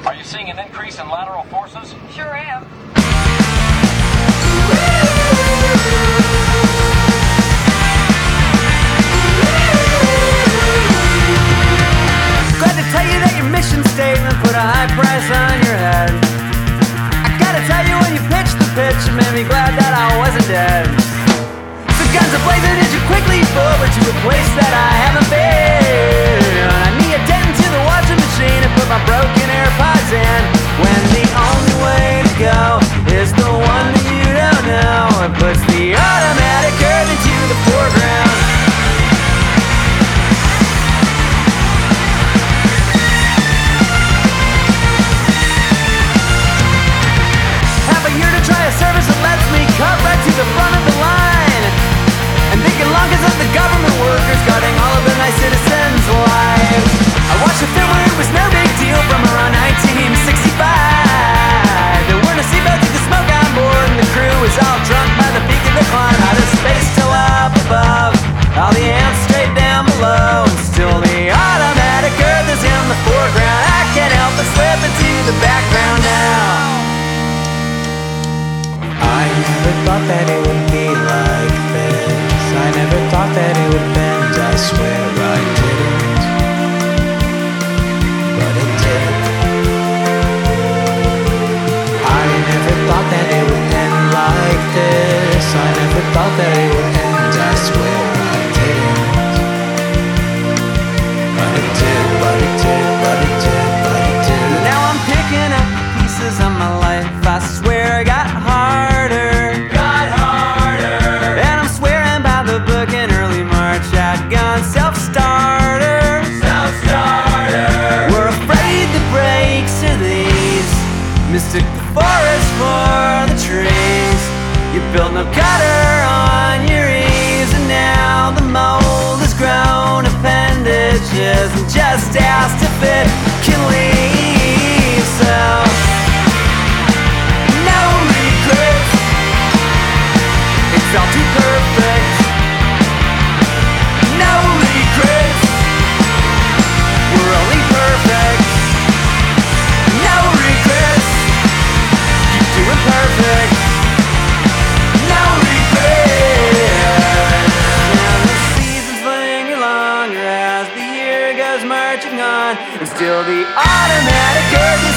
Are you seeing an increase in lateral forces? Sure am. Glad to tell you that your mission statement put a high price on your head. I gotta tell you, when you pitched the pitch, it made me glad that I wasn't dead. So guns a-blazing as you quickly forward to a place that I haven't been. I knee a dent into the washing machine and put my broken AirPods in, when the only way to go is the one that you don't know. It puts the automatic curve into the foreground. Try a service that lets me cut right to the front of the line, and thinking long as of the government workers guarding all of the nice citizens' lives. I watched a film where it was no big deal from around 1965. There weren't a seatbelt to the smoke on board, and the crew was all drunk by the peak of the climb. Out of space till up above, all the ants straight down below, and still the automatic earth is in the foreground. I can't help but slip into the background now. I never thought that it would be like this. I never thought that it would bend, I swear I didn't. But it did. I never thought that it would end like this. I never thought that it would end, I swear I didn't. But it did, but it did, but it did, but it did. Now I'm picking up pieces of my life. I swear I got harder. And I'm swearing by the book in early March. Shotgun self-starter. We're afraid the brakes are these. Mistook the forest for the trees. You built no gutter on your eaves, and now the mold has grown appendages and just asked if it can leave. So no regrets. It's all too perfect. No regrets. We're only perfect. No regrets. Keep doing perfect. No regrets. And the seasons linger longer as the year goes marching on, and still the automatic earth